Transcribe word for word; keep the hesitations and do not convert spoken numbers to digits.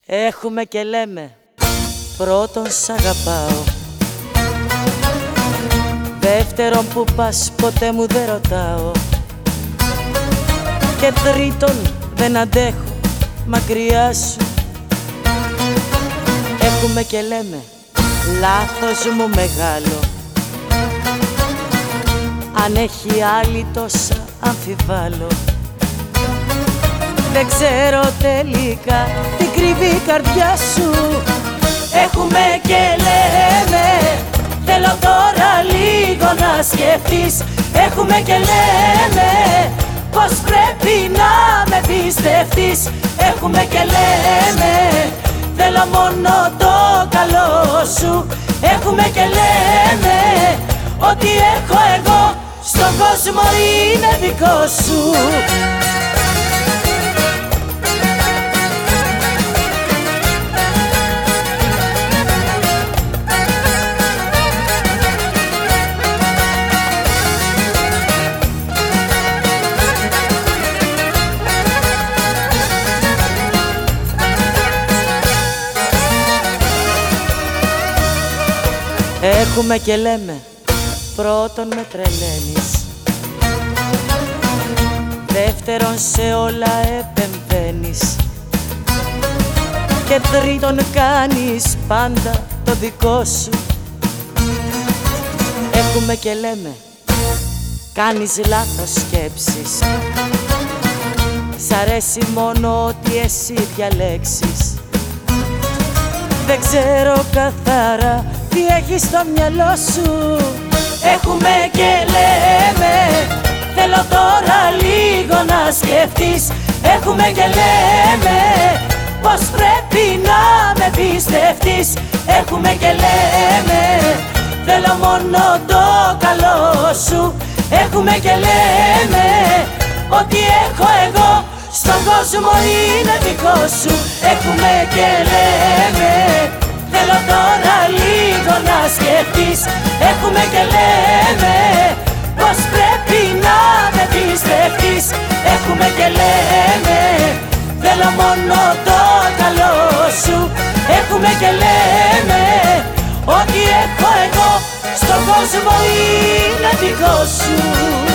Έχουμε και λέμε, πρώτον σ' αγαπάω, δεύτερον που πας ποτέ μου δεν ρωτάω, και τρίτον δεν αντέχω μακριά σου. Έχουμε και λέμε, λάθος μου μεγάλο, αν έχει άλλη τόσα αμφιβάλλω. Δεν ξέρω τελικά τι κρύβει η καρδιά σου. Έχουμε και λέμε, θέλω τώρα λίγο να σκεφτείς. Έχουμε και λέμε, πως πρέπει να με πιστευτείς. Έχουμε και λέμε, θέλω μόνο το καλό σου. Έχουμε και λέμε, ό,τι έχω εγώ στον κόσμο είναι δικό σου. Έχουμε και λέμε, πρώτον με τρελαίνεις, δεύτερον σε όλα επεμβαίνεις, και τρίτον κάνεις πάντα το δικό σου. Έχουμε και λέμε, κάνεις λάθος σκέψεις, σ' αρέσει μόνο ότι εσύ διαλέξεις. Δεν ξέρω καθαρά τι έχεις στο μυαλό σου. Έχουμε και λέμε, θέλω τώρα λίγο να σκεφτείς. Έχουμε και λέμε, πως πρέπει να με πιστευτείς. Έχουμε και λέμε, θέλω μόνο το καλό σου. Έχουμε και λέμε, ό,τι έχω εγώ στον κόσμο είναι δικό σου. Έχουμε και λέμε, θέλω τώρα λίγο να σκεφτείς. Έχουμε και λέμε, πως πρέπει να με πιστευτείς. Έχουμε και λέμε, θέλω μόνο το καλό σου. Έχουμε και λέμε, ό,τι έχω εγώ στον κόσμο είναι δικό σου.